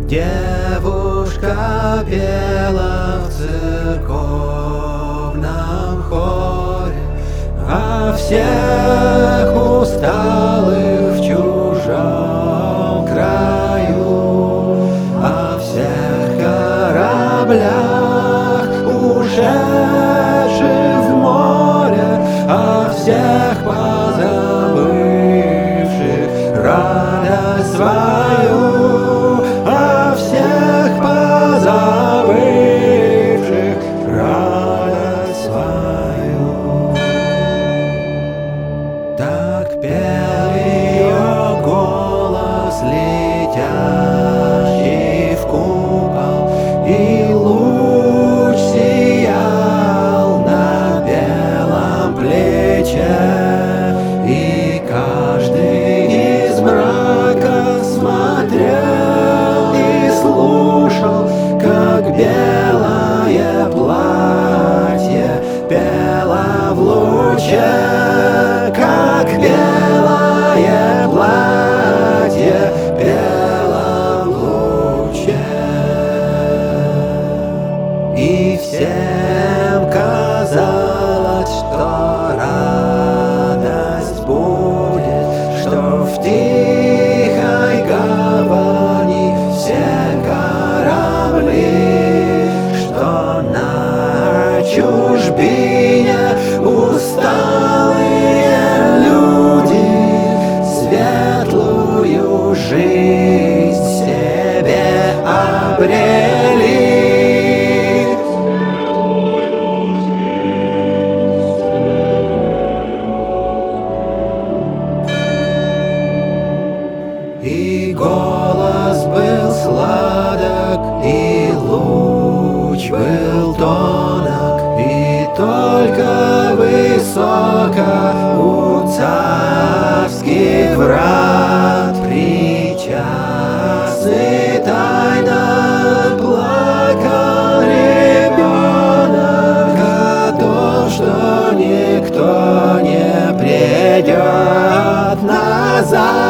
Девушка пела в церковном хоре о всех усталых в чужом краю, о всех кораблях, ушедших в море, о всех позабывших радость свою, о всех позабывших радость свою. Так пел ее голос, летящий в купол, и луч сиял на белом плече, и каждый из мрака смотрел и слушал, как белое платье пело в луче, как белое платье пело в луче. И всем казалось, что радость будет, что в тихой гавани все корабли, что на чужбине усталые люди светлую жизнь себе обрели. И голос был сладок, и луч был тонок, и только высоко у царских врат причастный тайно плакал ребенок о том, что никто не придет назад.